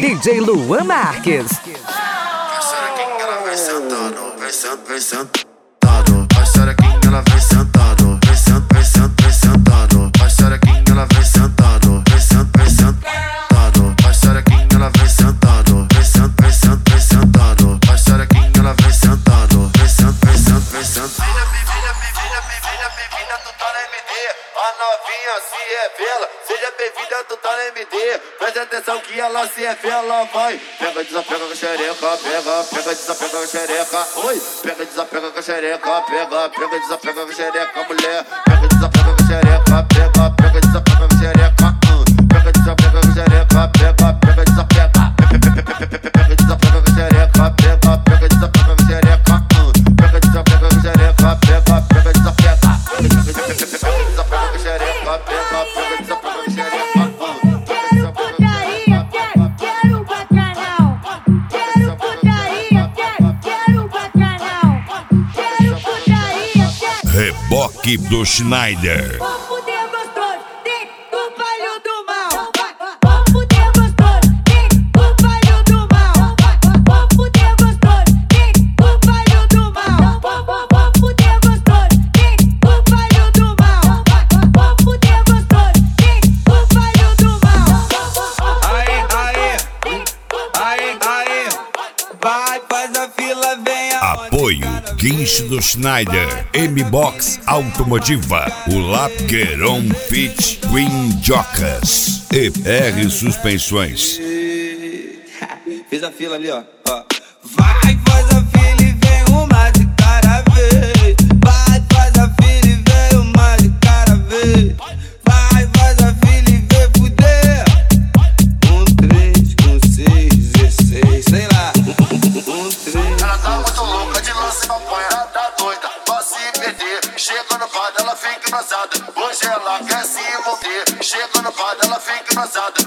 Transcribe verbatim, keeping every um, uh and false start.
D J Luan Marques. Vai xerequinha, ela vem sentando, vem sentando, vem sentando. Vai xerequinha, ela vem sentando, vem sentando, vem sentando, vem sentando. Vai xerequinha, ela vem sentando, vem sentando, vem sentando. Vai xerequinha, ela vem sentando, vem sentando, vem sentando, vem sentando. Vai xerequinha, ela vem sentando, vem sentando, vem sentando, vem sentando. Bem-vinda, bem-vinda, bem-vinda, bem-vinda, tu tá na M D. A novinha se revela, seja bem-vinda, tu tá na M D. Preste atenção que ela se revela, vai. Pega, desapega com a xereca, pega, pega, desapega com a xereca. Oi, pega, desapega com a xereca, pega, pega, desapega com a xereca, mulher. Pega, desapega com a xereca, pega, pega, desapega com a xereca. Pega, desapega com a xereca, pega, pega, desapega. Pega, desapega com a xereca, pega, pega, desapega com a xereca. Pega, desapega com a xereca, pega, pega, desapega. Reboque do Schneider. Apoio Guincho do Schneider, M-Box Automotiva, o Lapgueron Fit Twin Jocas e R Suspensões. Fez a fila ali, ó. ó. Vai, faz a fila e vem uma de cada vez. Vai, faz a fila e vem uma de cada vez. Vai, faz a fila e vem fuder. Um, três, com seis, dezesseis, sei lá. Um, três. Ela tá muito louca de lance na panha, ela tá doida pra se perder. Chega no bar, ela fica embrasada. Hoje ela quer se envolver. Chega no bar, ela fica embrasada.